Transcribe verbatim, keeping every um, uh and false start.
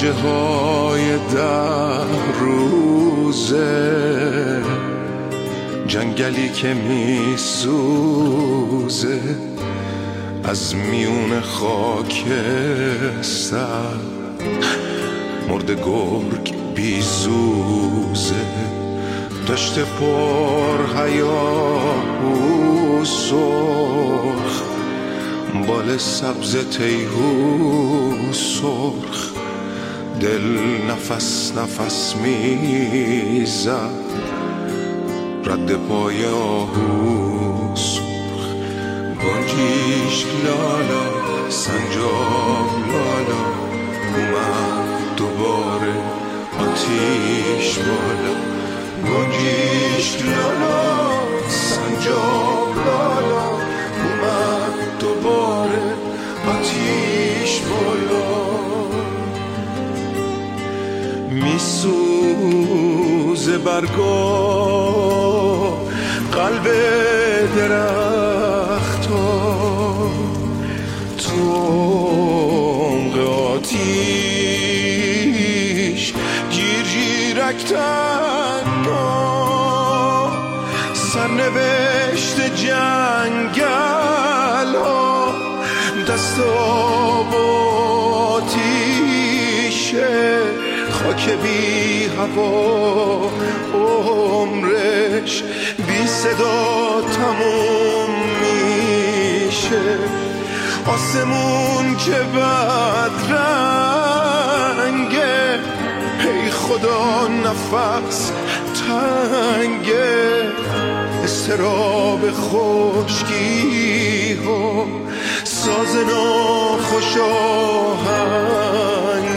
گوجه های در روزه، جنگلی که می سوزه از میون خاک سر، مرد گرگ بی زوزه، دشت پر هیاهو سرخ، بال سبز تیهو سرخ، دل نفس نفس میزد رد پای آهو سرخ. گنجیش لالا سنجاب لالا، اومد دوباره آتیش بالا. گنجیش لالا سنجاب لالا، اومد دوباره آتیش بالا. میسوزه برگا قلب درختا، تو عمق آتیش گیر گیرک تنها، سرنوشت جنگل ها دست آب آتیشه، خاک بی هوا عمرش بی صدا تموم میشه. آسمون که بدرنگه، ای خدا نفس تنگه، استراب خشکی ها ساز ناخوش آهنگه.